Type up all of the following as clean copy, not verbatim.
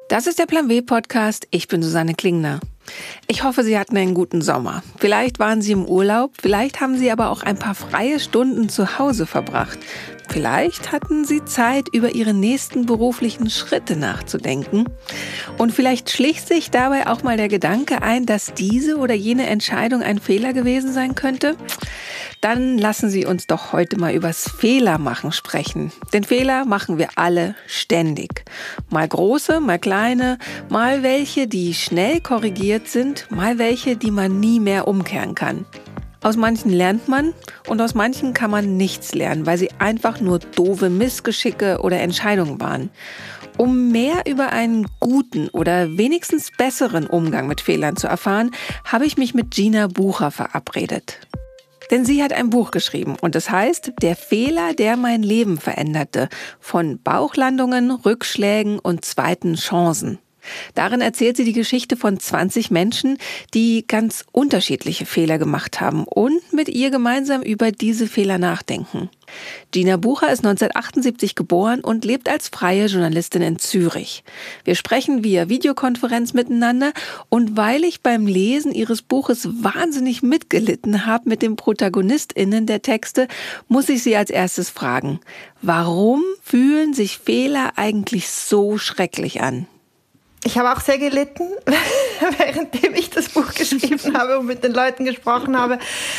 Das ist der Plan W Podcast. Ich bin Susanne Klingner. Ich hoffe, Sie hatten einen guten Sommer. Vielleicht waren Sie im Urlaub, vielleicht haben Sie aber auch ein paar freie Stunden zu Hause verbracht. Vielleicht hatten Sie Zeit, über Ihre nächsten beruflichen Schritte nachzudenken. Und vielleicht schlich sich dabei auch mal der Gedanke ein, dass diese oder jene Entscheidung ein Fehler gewesen sein könnte. Dann lassen Sie uns doch heute mal übers Fehlermachen sprechen. Denn Fehler machen wir alle ständig. Mal große, mal kleine, mal welche, die schnell korrigiert sind, mal welche, die man nie mehr umkehren kann. Aus manchen lernt man und aus manchen kann man nichts lernen, weil sie einfach nur doofe Missgeschicke oder Entscheidungen waren. Um mehr über einen guten oder wenigstens besseren Umgang mit Fehlern zu erfahren, habe ich mich mit Gina Bucher verabredet. Denn sie hat ein Buch geschrieben und es heißt Der Fehler, der mein Leben veränderte. Von Bauchlandungen, Rückschlägen und zweiten Chancen. Darin erzählt sie die Geschichte von 20 Menschen, die ganz unterschiedliche Fehler gemacht haben und mit ihr gemeinsam über diese Fehler nachdenken. Gina Bucher ist 1978 geboren und lebt als freie Journalistin in Zürich. Wir sprechen via Videokonferenz miteinander und weil ich beim Lesen ihres Buches wahnsinnig mitgelitten habe mit den ProtagonistInnen der Texte, muss ich sie als erstes fragen: Warum fühlen sich Fehler eigentlich so schrecklich an? Ich habe auch sehr gelitten, währenddem ich das Buch geschrieben habe und mit den Leuten gesprochen habe,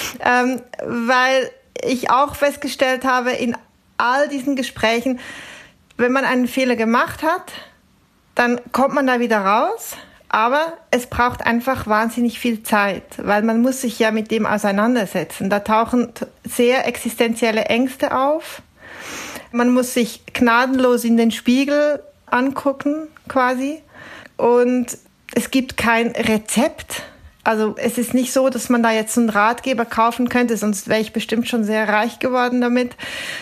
weil ich auch festgestellt habe in all diesen Gesprächen, wenn man einen Fehler gemacht hat, dann kommt man da wieder raus, aber es braucht einfach wahnsinnig viel Zeit, weil man muss sich ja mit dem auseinandersetzen. Da tauchen sehr existenzielle Ängste auf. Man muss sich gnadenlos in den Spiegel angucken, quasi. Und es gibt kein Rezept. Also es ist nicht so, dass man da jetzt einen Ratgeber kaufen könnte, sonst wäre ich bestimmt schon sehr reich geworden damit.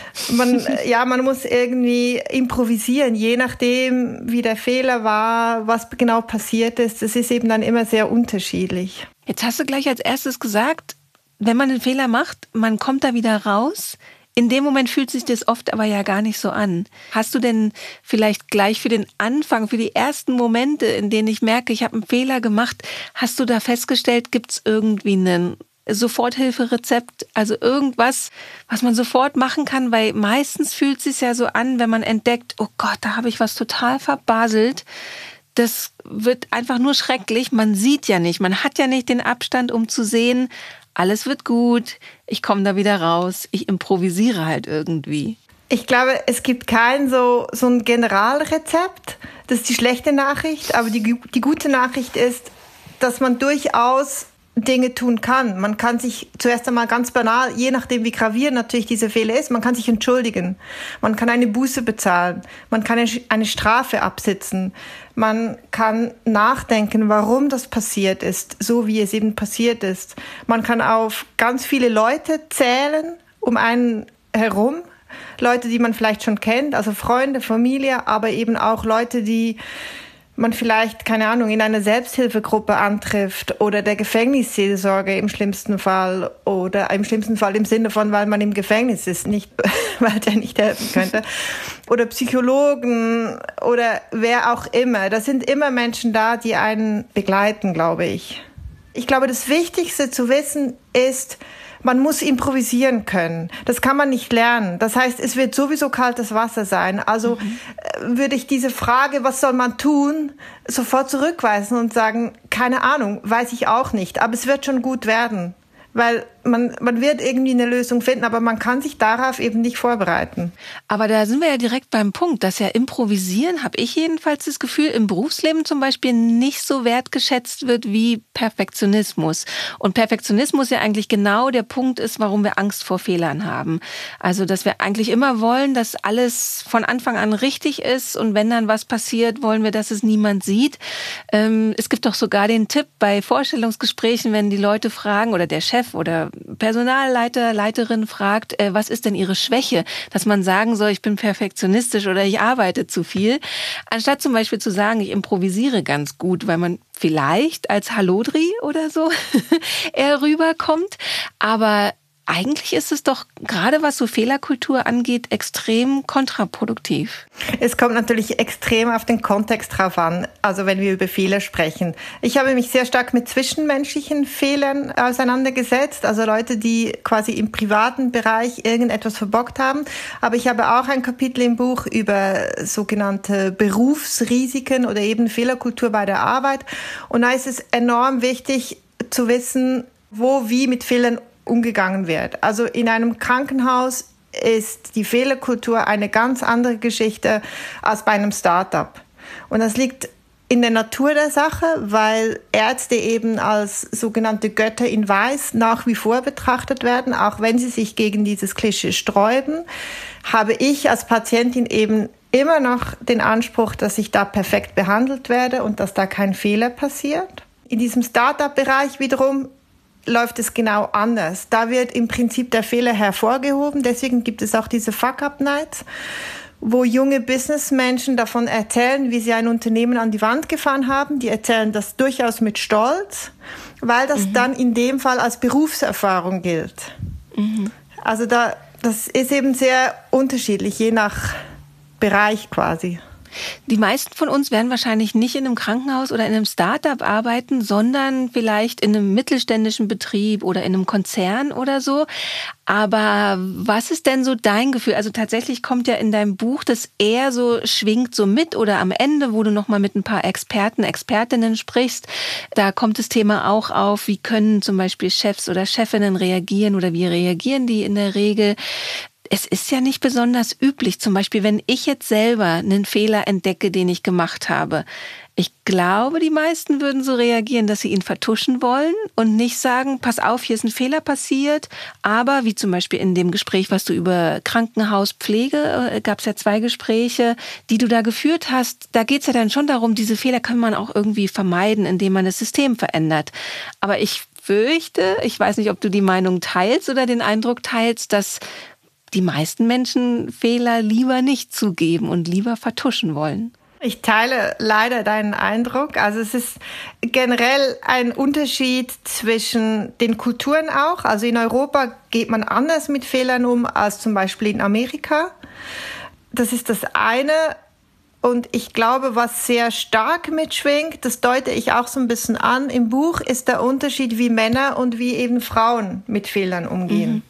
Man muss irgendwie improvisieren, je nachdem, wie der Fehler war, was genau passiert ist. Das ist eben dann immer sehr unterschiedlich. Jetzt hast du gleich als erstes gesagt, wenn man einen Fehler macht, man kommt da wieder raus. In dem Moment fühlt sich das oft aber ja gar nicht so an. Hast du denn vielleicht gleich für den Anfang, für die ersten Momente, in denen ich merke, ich habe einen Fehler gemacht, hast du da festgestellt, gibt es irgendwie ein Soforthilferezept, also irgendwas, was man sofort machen kann? Weil meistens fühlt es sich ja so an, wenn man entdeckt, oh Gott, da habe ich was total verbaselt. Das wird einfach nur schrecklich. Man sieht ja nicht, man hat ja nicht den Abstand, um zu sehen, alles wird gut, ich komme da wieder raus, ich improvisiere halt irgendwie. Ich glaube, es gibt kein so ein Generalrezept. Das ist die schlechte Nachricht, aber die gute Nachricht ist, dass man durchaus Dinge tun kann. Man kann sich zuerst einmal ganz banal, je nachdem wie gravierend natürlich dieser Fehler ist, man kann sich entschuldigen. Man kann eine Buße bezahlen. Man kann eine Strafe absitzen. Man kann nachdenken, warum das passiert ist, so wie es eben passiert ist. Man kann auf ganz viele Leute zählen, um einen herum. Leute, die man vielleicht schon kennt, also Freunde, Familie, aber eben auch Leute, die man vielleicht, keine Ahnung, in einer Selbsthilfegruppe antrifft oder der Gefängnisseelsorger im schlimmsten Fall oder im schlimmsten Fall im Sinne von, weil man im Gefängnis ist, nicht, weil der nicht helfen könnte. Oder Psychologen oder wer auch immer. Da sind immer Menschen da, die einen begleiten, glaube ich. Ich glaube, das Wichtigste zu wissen ist, man muss improvisieren können. Das kann man nicht lernen. Das heißt, es wird sowieso kaltes Wasser sein. Also würde ich diese Frage, was soll man tun, sofort zurückweisen und sagen, keine Ahnung, weiß ich auch nicht. Aber es wird schon gut werden. Weil man wird irgendwie eine Lösung finden, aber man kann sich darauf eben nicht vorbereiten. Aber da sind wir ja direkt beim Punkt, dass ja Improvisieren, habe ich jedenfalls das Gefühl, im Berufsleben zum Beispiel nicht so wertgeschätzt wird wie Perfektionismus. Und Perfektionismus ja eigentlich genau der Punkt ist, warum wir Angst vor Fehlern haben. Also, dass wir eigentlich immer wollen, dass alles von Anfang an richtig ist und wenn dann was passiert, wollen wir, dass es niemand sieht. Es gibt doch sogar den Tipp bei Vorstellungsgesprächen, wenn die Leute fragen oder der Chef oder Personalleiter, Leiterin fragt, was ist denn ihre Schwäche? Dass man sagen soll, ich bin perfektionistisch oder ich arbeite zu viel. Anstatt zum Beispiel zu sagen, ich improvisiere ganz gut, weil man vielleicht als Hallodri oder so eher rüberkommt. Aber eigentlich ist es doch, gerade was so Fehlerkultur angeht, extrem kontraproduktiv. Es kommt natürlich extrem auf den Kontext drauf an, also wenn wir über Fehler sprechen. Ich habe mich sehr stark mit zwischenmenschlichen Fehlern auseinandergesetzt, also Leute, die quasi im privaten Bereich irgendetwas verbockt haben. Aber ich habe auch ein Kapitel im Buch über sogenannte Berufsrisiken oder eben Fehlerkultur bei der Arbeit. Und da ist es enorm wichtig zu wissen, wie mit Fehlern umgegangen wird. Also in einem Krankenhaus ist die Fehlerkultur eine ganz andere Geschichte als bei einem Start-up. Und das liegt in der Natur der Sache, weil Ärzte eben als sogenannte Götter in Weiß nach wie vor betrachtet werden, auch wenn sie sich gegen dieses Klischee sträuben, habe ich als Patientin eben immer noch den Anspruch, dass ich da perfekt behandelt werde und dass da kein Fehler passiert. In diesem Start-up-Bereich wiederum läuft es genau anders. Da wird im Prinzip der Fehler hervorgehoben. Deswegen gibt es auch diese Fuck-Up-Nights, wo junge Businessmenschen davon erzählen, wie sie ein Unternehmen an die Wand gefahren haben. Die erzählen das durchaus mit Stolz, weil das dann in dem Fall als Berufserfahrung gilt. Also das ist eben sehr unterschiedlich, je nach Bereich quasi. Die meisten von uns werden wahrscheinlich nicht in einem Krankenhaus oder in einem Start-up arbeiten, sondern vielleicht in einem mittelständischen Betrieb oder in einem Konzern oder so. Aber was ist denn so dein Gefühl? Also tatsächlich kommt ja in deinem Buch das eher so, schwingt so mit oder am Ende, wo du nochmal mit ein paar Experten, Expertinnen sprichst, da kommt das Thema auch auf, wie können zum Beispiel Chefs oder Chefinnen reagieren oder wie reagieren die in der Regel? Es ist ja nicht besonders üblich, zum Beispiel, wenn ich jetzt selber einen Fehler entdecke, den ich gemacht habe. Ich glaube, die meisten würden so reagieren, dass sie ihn vertuschen wollen und nicht sagen, pass auf, hier ist ein Fehler passiert. Aber wie zum Beispiel in dem Gespräch, was du über Krankenhauspflege, gab es ja 2 Gespräche, die du da geführt hast. Da geht es ja dann schon darum, diese Fehler kann man auch irgendwie vermeiden, indem man das System verändert. Aber ich fürchte, ich weiß nicht, ob du die Meinung teilst oder den Eindruck teilst, dass die meisten Menschen Fehler lieber nicht zugeben und lieber vertuschen wollen. Ich teile leider deinen Eindruck. Also es ist generell ein Unterschied zwischen den Kulturen auch. Also in Europa geht man anders mit Fehlern um als zum Beispiel in Amerika. Das ist das eine. Und ich glaube, was sehr stark mitschwingt, das deute ich auch so ein bisschen an im Buch, ist der Unterschied, wie Männer und wie eben Frauen mit Fehlern umgehen.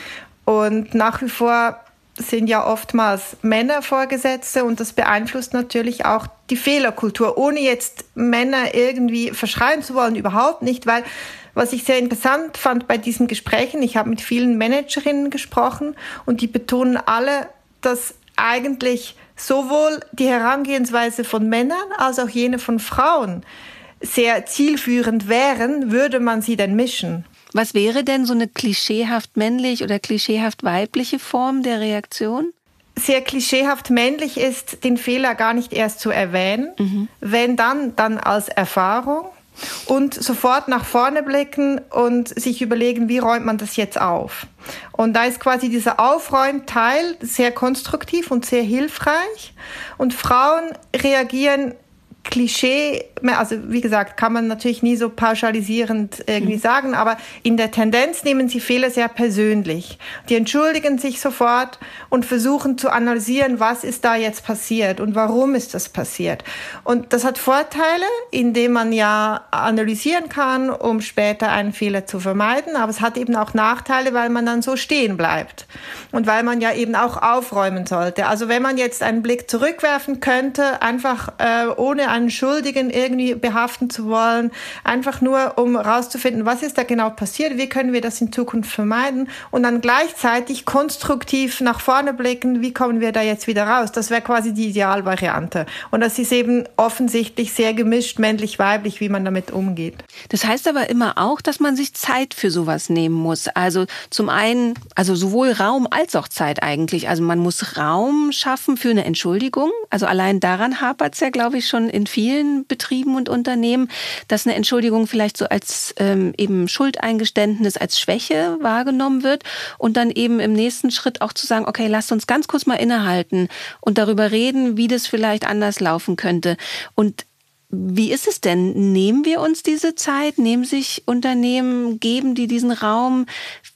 Und nach wie vor sind ja oftmals Männer Vorgesetzte und das beeinflusst natürlich auch die Fehlerkultur, ohne jetzt Männer irgendwie verschreien zu wollen, überhaupt nicht, weil was ich sehr interessant fand bei diesen Gesprächen, ich habe mit vielen Managerinnen gesprochen und die betonen alle, dass eigentlich sowohl die Herangehensweise von Männern als auch jene von Frauen sehr zielführend wären, würde man sie denn mischen. Was wäre denn so eine klischeehaft männlich oder klischeehaft weibliche Form der Reaktion? Sehr klischeehaft männlich ist, den Fehler gar nicht erst zu erwähnen, wenn dann als Erfahrung und sofort nach vorne blicken und sich überlegen, wie räumt man das jetzt auf. Und da ist quasi dieser Aufräumteil sehr konstruktiv und sehr hilfreich und Frauen reagieren Klischee, also wie gesagt, kann man natürlich nie so pauschalisierend irgendwie sagen, aber in der Tendenz nehmen sie Fehler sehr persönlich. Die entschuldigen sich sofort und versuchen zu analysieren, was ist da jetzt passiert und warum ist das passiert. Und das hat Vorteile, indem man ja analysieren kann, um später einen Fehler zu vermeiden, aber es hat eben auch Nachteile, weil man dann so stehen bleibt und weil man ja eben auch aufräumen sollte. Also wenn man jetzt einen Blick zurückwerfen könnte, einfach ohne einen Schuldigen irgendwie behaften zu wollen, einfach nur, um herauszufinden, was ist da genau passiert, wie können wir das in Zukunft vermeiden und dann gleichzeitig konstruktiv nach vorne blicken, wie kommen wir da jetzt wieder raus. Das wäre quasi die Idealvariante. Und das ist eben offensichtlich sehr gemischt, männlich-weiblich, wie man damit umgeht. Das heißt aber immer auch, dass man sich Zeit für sowas nehmen muss. Also zum einen, also sowohl Raum als auch Zeit eigentlich. Also man muss Raum schaffen für eine Entschuldigung. Also allein daran hapert es ja, glaube ich, schon in vielen Betrieben und Unternehmen, dass eine Entschuldigung vielleicht so als eben Schuldeingeständnis, als Schwäche wahrgenommen wird und dann eben im nächsten Schritt auch zu sagen, okay, lasst uns ganz kurz mal innehalten und darüber reden, wie das vielleicht anders laufen könnte. Und wie ist es denn? Nehmen wir uns diese Zeit? Nehmen sich Unternehmen, geben die diesen Raum?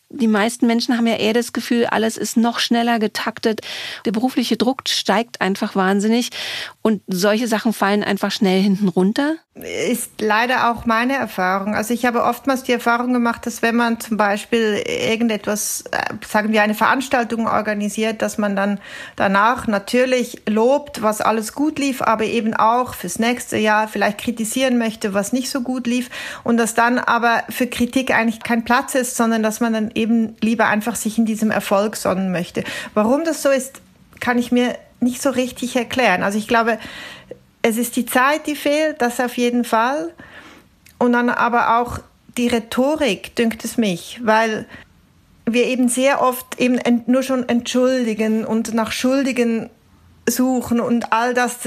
Die meisten Menschen haben ja eher das Gefühl, alles ist noch schneller getaktet. Der berufliche Druck steigt einfach wahnsinnig und solche Sachen fallen einfach schnell hinten runter. Ist leider auch meine Erfahrung. Also ich habe oftmals die Erfahrung gemacht, dass wenn man zum Beispiel irgendetwas, sagen wir eine Veranstaltung organisiert, dass man dann danach natürlich lobt, was alles gut lief, aber eben auch fürs nächste Jahr vielleicht kritisieren möchte, was nicht so gut lief und dass dann aber für Kritik eigentlich kein Platz ist, sondern dass man dann eben lieber einfach sich in diesem Erfolg sonnen möchte. Warum das so ist, kann ich mir nicht so richtig erklären. Also ich glaube, es ist die Zeit, die fehlt, das auf jeden Fall. Und dann aber auch die Rhetorik, dünkt es mich, weil wir eben sehr oft eben nur schon entschuldigen und nach Schuldigen suchen und all das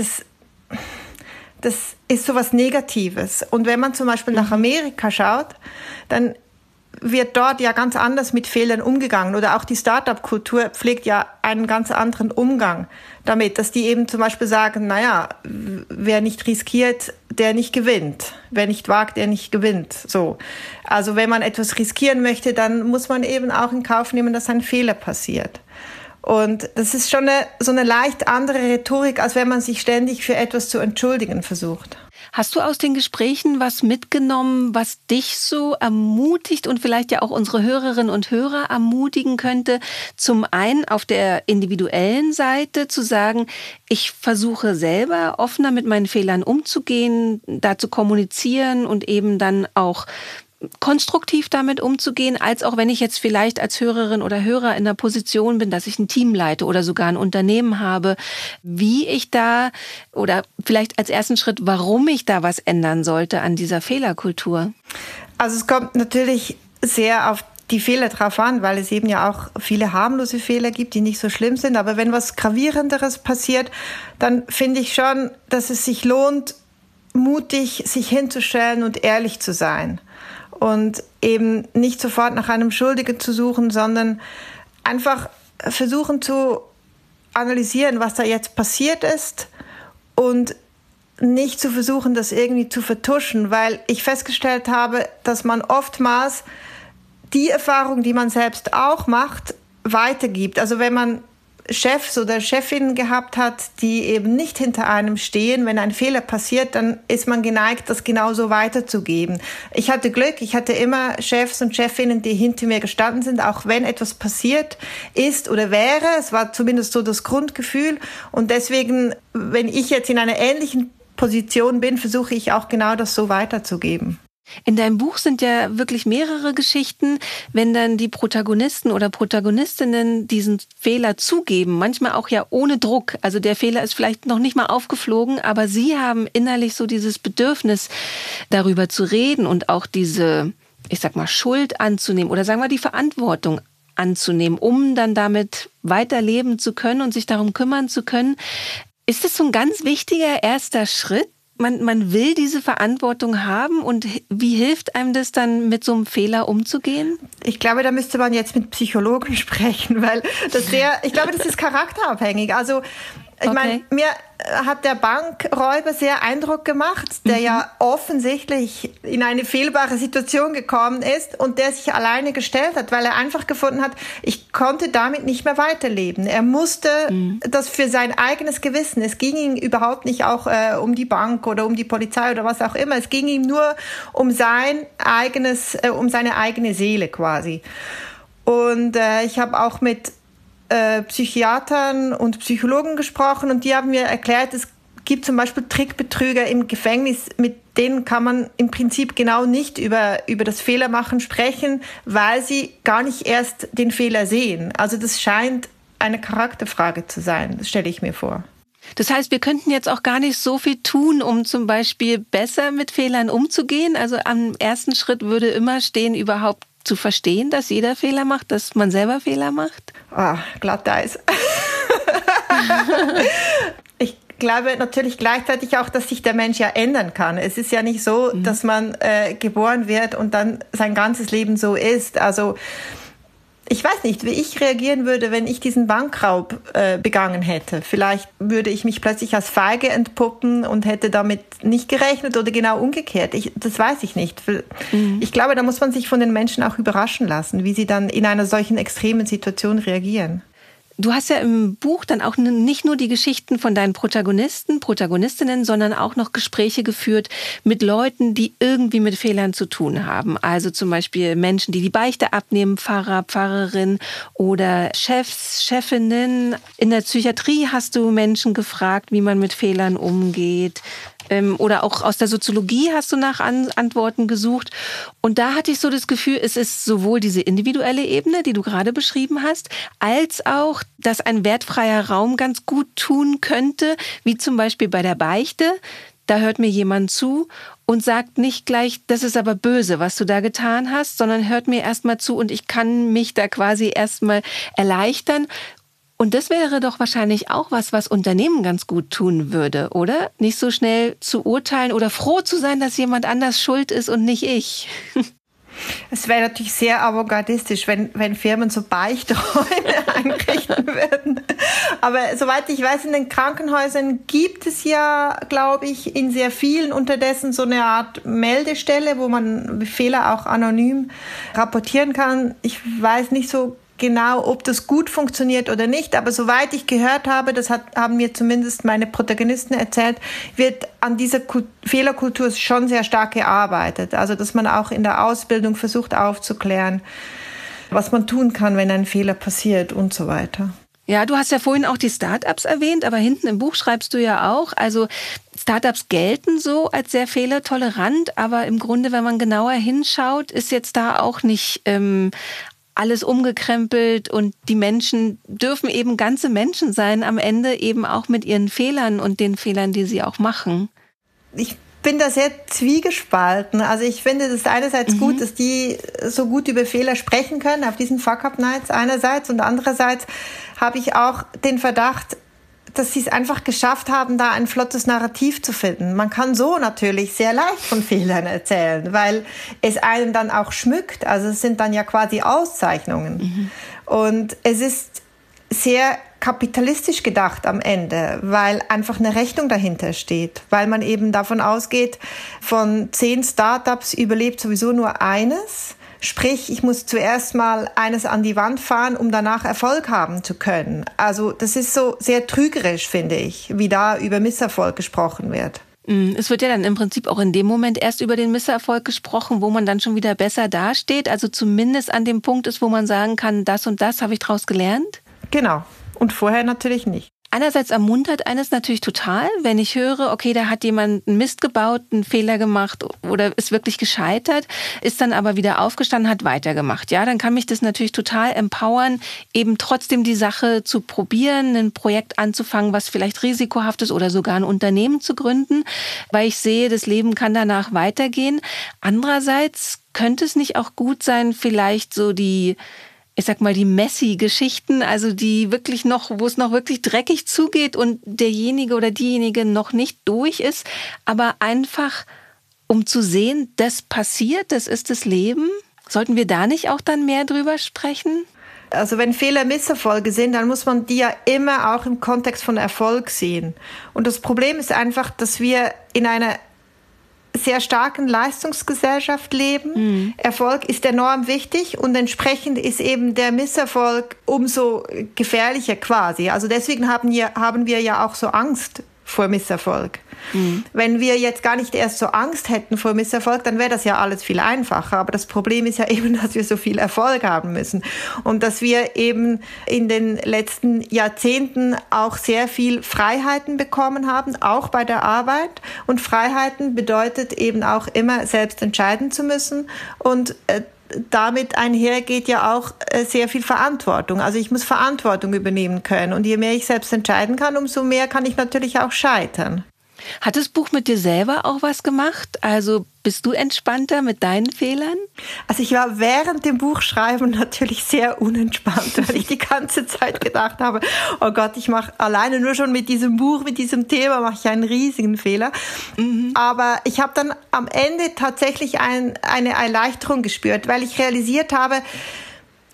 ist so was Negatives. Und wenn man zum Beispiel nach Amerika schaut, dann wird dort ja ganz anders mit Fehlern umgegangen. Oder auch die Start-up-Kultur pflegt ja einen ganz anderen Umgang damit, dass die eben zum Beispiel sagen, naja, wer nicht riskiert, der nicht gewinnt. Wer nicht wagt, der nicht gewinnt. So. Also wenn man etwas riskieren möchte, dann muss man eben auch in Kauf nehmen, dass ein Fehler passiert. Und das ist schon so eine leicht andere Rhetorik, als wenn man sich ständig für etwas zu entschuldigen versucht. Hast du aus den Gesprächen was mitgenommen, was dich so ermutigt und vielleicht ja auch unsere Hörerinnen und Hörer ermutigen könnte? Zum einen auf der individuellen Seite zu sagen, ich versuche selber offener mit meinen Fehlern umzugehen, da zu kommunizieren und eben dann auch konstruktiv damit umzugehen, als auch wenn ich jetzt vielleicht als Hörerin oder Hörer in der Position bin, dass ich ein Team leite oder sogar ein Unternehmen habe, wie ich da oder vielleicht als ersten Schritt, warum ich da was ändern sollte an dieser Fehlerkultur? Also es kommt natürlich sehr auf die Fehler drauf an, weil es eben ja auch viele harmlose Fehler gibt, die nicht so schlimm sind. Aber wenn was Gravierenderes passiert, dann finde ich schon, dass es sich lohnt, mutig sich hinzustellen und ehrlich zu sein. Und eben nicht sofort nach einem Schuldigen zu suchen, sondern einfach versuchen zu analysieren, was da jetzt passiert ist und nicht zu versuchen, das irgendwie zu vertuschen, weil ich festgestellt habe, dass man oftmals die Erfahrung, die man selbst auch macht, weitergibt. Also wenn man Chefs oder Chefinnen gehabt hat, die eben nicht hinter einem stehen. Wenn ein Fehler passiert, dann ist man geneigt, das genauso weiterzugeben. Ich hatte Glück, ich hatte immer Chefs und Chefinnen, die hinter mir gestanden sind, auch wenn etwas passiert ist oder wäre. Es war zumindest so das Grundgefühl. Und deswegen, wenn ich jetzt in einer ähnlichen Position bin, versuche ich auch genau das so weiterzugeben. In deinem Buch sind ja wirklich mehrere Geschichten, wenn dann die Protagonisten oder Protagonistinnen diesen Fehler zugeben, manchmal auch ja ohne Druck. Also der Fehler ist vielleicht noch nicht mal aufgeflogen, aber sie haben innerlich so dieses Bedürfnis, darüber zu reden und auch diese, ich sag mal, Schuld anzunehmen oder sagen wir die Verantwortung anzunehmen, um dann damit weiterleben zu können und sich darum kümmern zu können. Ist das so ein ganz wichtiger erster Schritt? Man will diese Verantwortung haben und wie hilft einem das dann, mit so einem Fehler umzugehen? Ich glaube, da müsste man jetzt mit Psychologen sprechen, weil ich glaube, das ist charakterabhängig. Also ich meine, mir hat der Bankräuber sehr Eindruck gemacht, der ja offensichtlich in eine fehlbare Situation gekommen ist und der sich alleine gestellt hat, weil er einfach gefunden hat, ich konnte damit nicht mehr weiterleben. Er musste das für sein eigenes Gewissen, es ging ihm überhaupt nicht auch um die Bank oder um die Polizei oder was auch immer, es ging ihm nur um seine eigene Seele quasi. Und ich habe auch mit Psychiatern und Psychologen gesprochen und die haben mir erklärt, es gibt zum Beispiel Trickbetrüger im Gefängnis, mit denen kann man im Prinzip genau nicht über das Fehlermachen sprechen, weil sie gar nicht erst den Fehler sehen. Also das scheint eine Charakterfrage zu sein, das stelle ich mir vor. Das heißt, wir könnten jetzt auch gar nicht so viel tun, um zum Beispiel besser mit Fehlern umzugehen. Also am ersten Schritt würde immer stehen, überhaupt zu verstehen, dass jeder Fehler macht, dass man selber Fehler macht? Glatteis. Ich glaube natürlich gleichzeitig auch, dass sich der Mensch ja ändern kann. Es ist ja nicht so, dass man geboren wird und dann sein ganzes Leben so ist. Also Ich weiß nicht, wie ich reagieren würde, wenn ich diesen Bankraub begangen hätte. Vielleicht würde ich mich plötzlich als feige entpuppen und hätte damit nicht gerechnet oder genau umgekehrt. Das weiß ich nicht. Ich glaube, da muss man sich von den Menschen auch überraschen lassen, wie sie dann in einer solchen extremen Situation reagieren. Du hast ja im Buch dann auch nicht nur die Geschichten von deinen Protagonistinnen, sondern auch noch Gespräche geführt mit Leuten, die irgendwie mit Fehlern zu tun haben. Also zum Beispiel Menschen, die Beichte abnehmen, Pfarrer, Pfarrerin oder Chefs, Chefinnen. In der Psychiatrie hast du Menschen gefragt, wie man mit Fehlern umgeht. Oder auch aus der Soziologie hast du nach Antworten gesucht. Und da hatte ich so das Gefühl, es ist sowohl diese individuelle Ebene, die du gerade beschrieben hast, als auch, dass ein wertfreier Raum ganz gut tun könnte, wie zum Beispiel bei der Beichte. Da hört mir jemand zu und sagt nicht gleich, das ist aber böse, was du da getan hast, sondern hört mir erstmal zu und ich kann mich da quasi erstmal erleichtern. Und das wäre doch wahrscheinlich auch was Unternehmen ganz gut tun würde, oder? Nicht so schnell zu urteilen oder froh zu sein, dass jemand anders schuld ist und nicht ich. Es wäre natürlich sehr avantgardistisch, wenn Firmen so Beichträume einrichten würden. Aber soweit ich weiß, in den Krankenhäusern gibt es ja, glaube ich, in sehr vielen unterdessen so eine Art Meldestelle, wo man Fehler auch anonym rapportieren kann. Ich weiß nicht so genau, ob das gut funktioniert oder nicht, aber soweit ich gehört habe, haben mir zumindest meine Protagonisten erzählt, wird an dieser Fehlerkultur schon sehr stark gearbeitet. Also, dass man auch in der Ausbildung versucht aufzuklären, was man tun kann, wenn ein Fehler passiert und so weiter. Ja, du hast ja vorhin auch die Start-ups erwähnt, aber hinten im Buch schreibst du ja auch, also Start-ups gelten so als sehr fehlertolerant, aber im Grunde, wenn man genauer hinschaut, ist jetzt da auch nicht alles umgekrempelt und die Menschen dürfen eben ganze Menschen sein, am Ende eben auch mit ihren Fehlern und den Fehlern, die sie auch machen. Ich bin da sehr zwiegespalten. Also ich finde es einerseits gut, dass die so gut über Fehler sprechen können, auf diesen Fuck-Up-Nights einerseits, und andererseits habe ich auch den Verdacht, dass sie es einfach geschafft haben, da ein flottes Narrativ zu finden. Man kann so natürlich sehr leicht von Fehlern erzählen, weil es einen dann auch schmückt. Also es sind dann ja quasi Auszeichnungen. Und es ist sehr kapitalistisch gedacht am Ende, weil einfach eine Rechnung dahinter steht. Weil man eben davon ausgeht, von 10 Startups überlebt sowieso nur eines. Sprich, ich muss zuerst mal eines an die Wand fahren, um danach Erfolg haben zu können. Also das ist so sehr trügerisch, finde ich, wie da über Misserfolg gesprochen wird. Es wird ja dann im Prinzip auch in dem Moment erst über den Misserfolg gesprochen, wo man dann schon wieder besser dasteht. Also zumindest an dem Punkt ist, wo man sagen kann, das und das habe ich daraus gelernt. Genau. Und vorher natürlich nicht. Einerseits ermuntert eines natürlich total, wenn ich höre, okay, da hat jemand einen Mist gebaut, einen Fehler gemacht oder ist wirklich gescheitert, ist dann aber wieder aufgestanden, hat weitergemacht. Ja, dann kann mich das natürlich total empowern, eben trotzdem die Sache zu probieren, ein Projekt anzufangen, was vielleicht risikohaft ist oder sogar ein Unternehmen zu gründen, weil ich sehe, das Leben kann danach weitergehen. Andererseits könnte es nicht auch gut sein, vielleicht so die Messi-Geschichten, also die wirklich noch, wo es noch wirklich dreckig zugeht und derjenige oder diejenige noch nicht durch ist, aber einfach, um zu sehen, das passiert, das ist das Leben. Sollten wir da nicht auch dann mehr drüber sprechen? Also wenn Fehler Misserfolge sind, dann muss man die ja immer auch im Kontext von Erfolg sehen. Und das Problem ist einfach, dass wir in einer sehr starken Leistungsgesellschaft leben. Erfolg ist enorm wichtig und entsprechend ist eben der Misserfolg umso gefährlicher quasi. Also deswegen haben wir ja auch so Angst vor Misserfolg. Wenn wir jetzt gar nicht erst so Angst hätten vor Misserfolg, dann wäre das ja alles viel einfacher. Aber das Problem ist ja eben, dass wir so viel Erfolg haben müssen und dass wir eben in den letzten Jahrzehnten auch sehr viel Freiheiten bekommen haben, auch bei der Arbeit. Und Freiheiten bedeutet eben auch immer selbst entscheiden zu müssen und damit einhergeht ja auch sehr viel Verantwortung. Also ich muss Verantwortung übernehmen können. Und je mehr ich selbst entscheiden kann, umso mehr kann ich natürlich auch scheitern. Hat das Buch mit dir selber auch was gemacht? Also bist du entspannter mit deinen Fehlern? Also ich war während dem Buchschreiben natürlich sehr unentspannt, weil ich die ganze Zeit gedacht habe, oh Gott, ich mache alleine nur schon mit diesem Buch, mit diesem Thema mache ich einen riesigen Fehler. Aber ich habe dann am Ende tatsächlich eine Erleichterung gespürt, weil ich realisiert habe,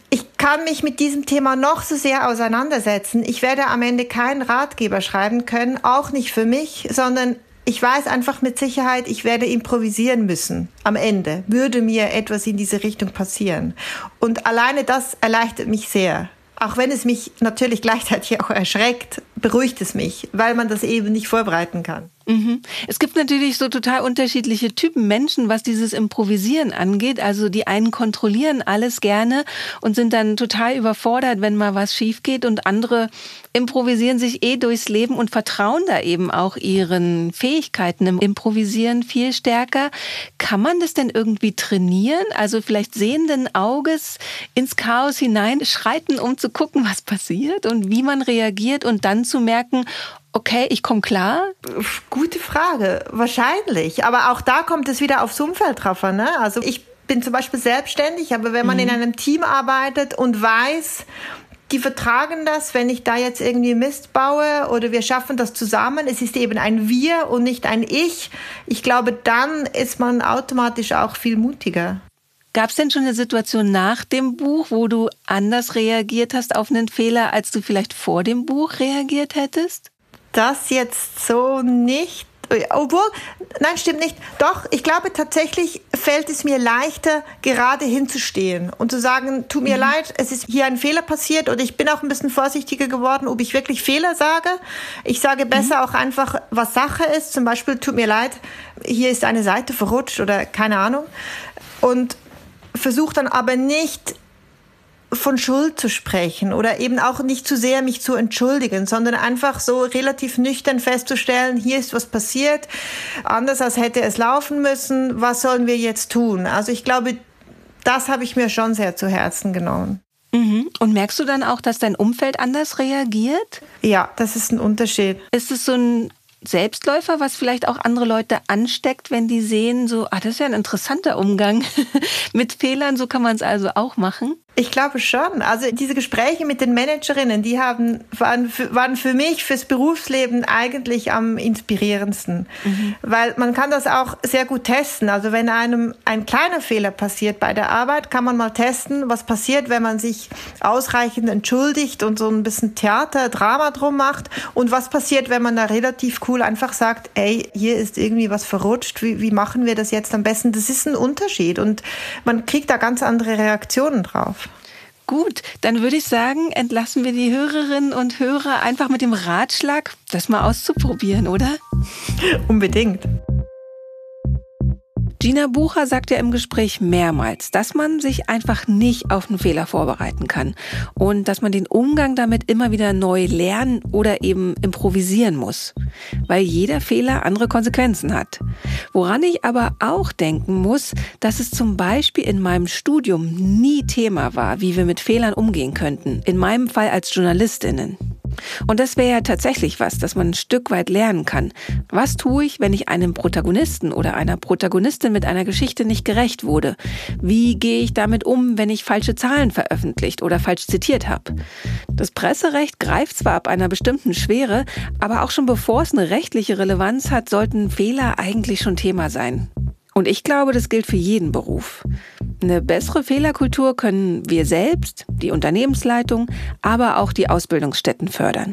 ich kann mich mit diesem Thema noch so sehr auseinandersetzen. Ich werde am Ende keinen Ratgeber schreiben können, auch nicht für mich, sondern ich weiß einfach mit Sicherheit, ich werde improvisieren müssen. Am Ende würde mir etwas in diese Richtung passieren. Und alleine das erleichtert mich sehr. Auch wenn es mich natürlich gleichzeitig auch erschreckt, beruhigt es mich, weil man das eben nicht vorbereiten kann. Es gibt natürlich so total unterschiedliche Typen Menschen, was dieses Improvisieren angeht. Also die einen kontrollieren alles gerne und sind dann total überfordert, wenn mal was schief geht. Und andere improvisieren sich durchs Leben und vertrauen da eben auch ihren Fähigkeiten im Improvisieren viel stärker. Kann man das denn irgendwie trainieren? Also vielleicht sehenden Auges ins Chaos hinein schreiten, um zu gucken, was passiert und wie man reagiert und dann zu merken, okay, ich komme klar? Gute Frage, wahrscheinlich. Aber auch da kommt es wieder aufs Umfeld drauf an. Ne? Also ich bin zum Beispiel selbstständig, aber wenn man in einem Team arbeitet und weiß, die vertragen das, wenn ich da jetzt irgendwie Mist baue oder wir schaffen das zusammen, es ist eben ein Wir und nicht ein Ich. Ich glaube, dann ist man automatisch auch viel mutiger. Gab es denn schon eine Situation nach dem Buch, wo du anders reagiert hast auf einen Fehler, als du vielleicht vor dem Buch reagiert hättest? Das jetzt so nicht. Obwohl, nein, stimmt nicht. Doch, ich glaube tatsächlich fällt es mir leichter, gerade hinzustehen und zu sagen, tut mir leid, es ist hier ein Fehler passiert oder ich bin auch ein bisschen vorsichtiger geworden, ob ich wirklich Fehler sage. Ich sage besser auch einfach, was Sache ist. Zum Beispiel, tut mir leid, hier ist eine Seite verrutscht oder keine Ahnung. Und versuche dann aber nicht von Schuld zu sprechen oder eben auch nicht zu sehr mich zu entschuldigen, sondern einfach so relativ nüchtern festzustellen, hier ist was passiert, anders als hätte es laufen müssen, was sollen wir jetzt tun? Also ich glaube, das habe ich mir schon sehr zu Herzen genommen. Und merkst du dann auch, dass dein Umfeld anders reagiert? Ja, das ist ein Unterschied. Ist es so ein Selbstläufer, was vielleicht auch andere Leute ansteckt, wenn die sehen, so, das ist ja ein interessanter Umgang mit Fehlern, so kann man es also auch machen? Ich glaube schon. Also diese Gespräche mit den Managerinnen, die waren für mich, fürs Berufsleben eigentlich am inspirierendsten. Weil man kann das auch sehr gut testen. Also wenn einem ein kleiner Fehler passiert bei der Arbeit, kann man mal testen, was passiert, wenn man sich ausreichend entschuldigt und so ein bisschen Drama drum macht. Und was passiert, wenn man da relativ cool einfach sagt, ey, hier ist irgendwie was verrutscht, wie machen wir das jetzt am besten? Das ist ein Unterschied und man kriegt da ganz andere Reaktionen drauf. Gut, dann würde ich sagen, entlassen wir die Hörerinnen und Hörer einfach mit dem Ratschlag, das mal auszuprobieren, oder? Unbedingt. Gina Bucher sagt ja im Gespräch mehrmals, dass man sich einfach nicht auf einen Fehler vorbereiten kann und dass man den Umgang damit immer wieder neu lernen oder eben improvisieren muss, weil jeder Fehler andere Konsequenzen hat. Woran ich aber auch denken muss, dass es zum Beispiel in meinem Studium nie Thema war, wie wir mit Fehlern umgehen könnten, in meinem Fall als JournalistInnen. Und das wäre ja tatsächlich was, das man ein Stück weit lernen kann. Was tue ich, wenn ich einem Protagonisten oder einer Protagonistin mit einer Geschichte nicht gerecht wurde? Wie gehe ich damit um, wenn ich falsche Zahlen veröffentlicht oder falsch zitiert habe? Das Presserecht greift zwar ab einer bestimmten Schwere, aber auch schon bevor es eine rechtliche Relevanz hat, sollten Fehler eigentlich schon Thema sein. Und ich glaube, das gilt für jeden Beruf. Eine bessere Fehlerkultur können wir selbst, die Unternehmensleitung, aber auch die Ausbildungsstätten fördern.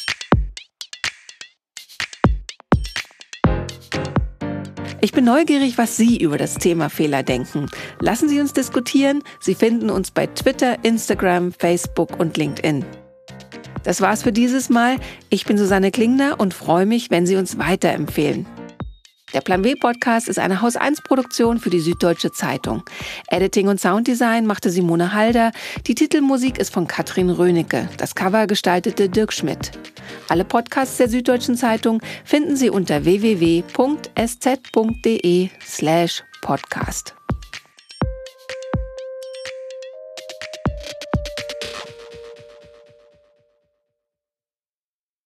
Ich bin neugierig, was Sie über das Thema Fehler denken. Lassen Sie uns diskutieren. Sie finden uns bei Twitter, Instagram, Facebook und LinkedIn. Das war's für dieses Mal. Ich bin Susanne Klingner und freue mich, wenn Sie uns weiterempfehlen. Der Plan W Podcast ist eine Haus-1-Produktion für die Süddeutsche Zeitung. Editing und Sounddesign machte Simone Halder. Die Titelmusik ist von Katrin Rönecke. Das Cover gestaltete Dirk Schmidt. Alle Podcasts der Süddeutschen Zeitung finden Sie unter www.sz.de/podcast.